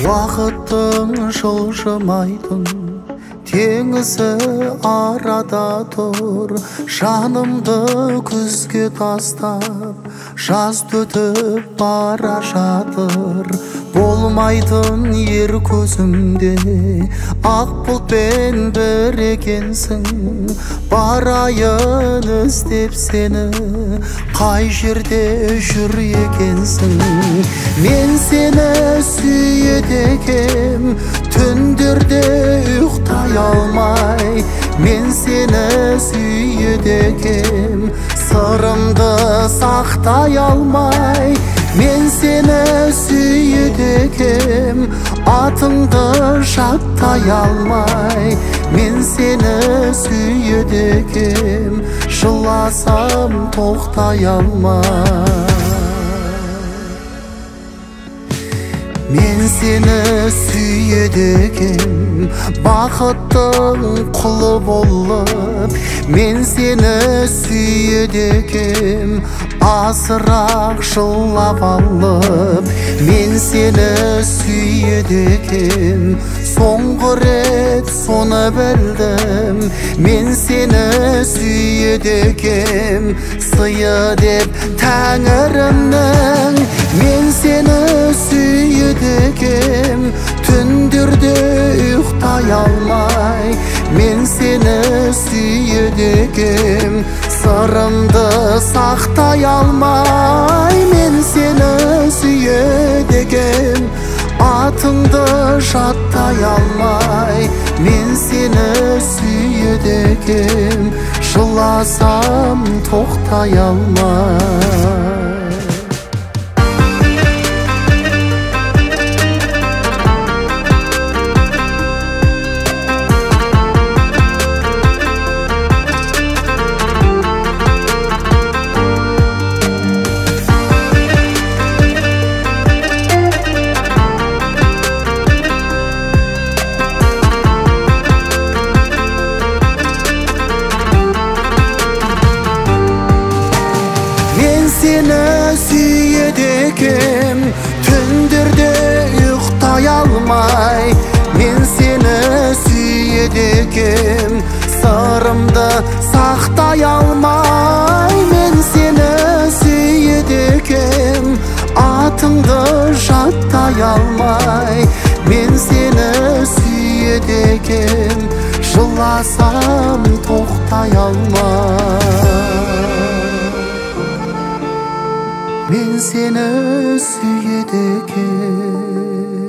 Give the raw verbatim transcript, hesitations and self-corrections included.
Уақыттың жылжымайтын теңізі арада тұр. Жанымды күзге тастап жаз өтіп бара жатыр. Болмайтын ер көзімде ақ бұлтпен бір екенсің. Барайын іздеп сені, қай жерде жүр екенсің. Мен сені сүйеді екем, түндерде ұйықтай алмай. Мен сені сүйеді екем, сырымды сақтай алмай. Мен сені сүйеді екем, атыңды жаттай алмай. Мен сені сүйеді екем, жыласам тоқтай алмай. Мен сені сүйеді екем, бақыттың құлы болып. Мен сені сүйеді екем, асырақ жылап алып. Мен сені сүйеді екем, соңғы рет соны білдім. Мен сені сүйеді екем, сыйы деп тәңірімнің. Мен сені сүйеді екем, түндерде ұйықтай алмай. Мен сені сүйеді екем, сырымды сақтай алмай. Мен сені сүйеді екем, атыңды жаттай алмай. Мен сені сүйеді екем, жыласам тоқтай алмай. Seni sүйеді екем, түндерде ұйықтай алмай. Мен сені сүйеді екем, сырымды сақтай алмай. Мен сені сүйеді екем, атыңды жаттай алмай. Мен сені сүйеді екем, жыласам тоқтай алмай. Мен сені сүйеді екем.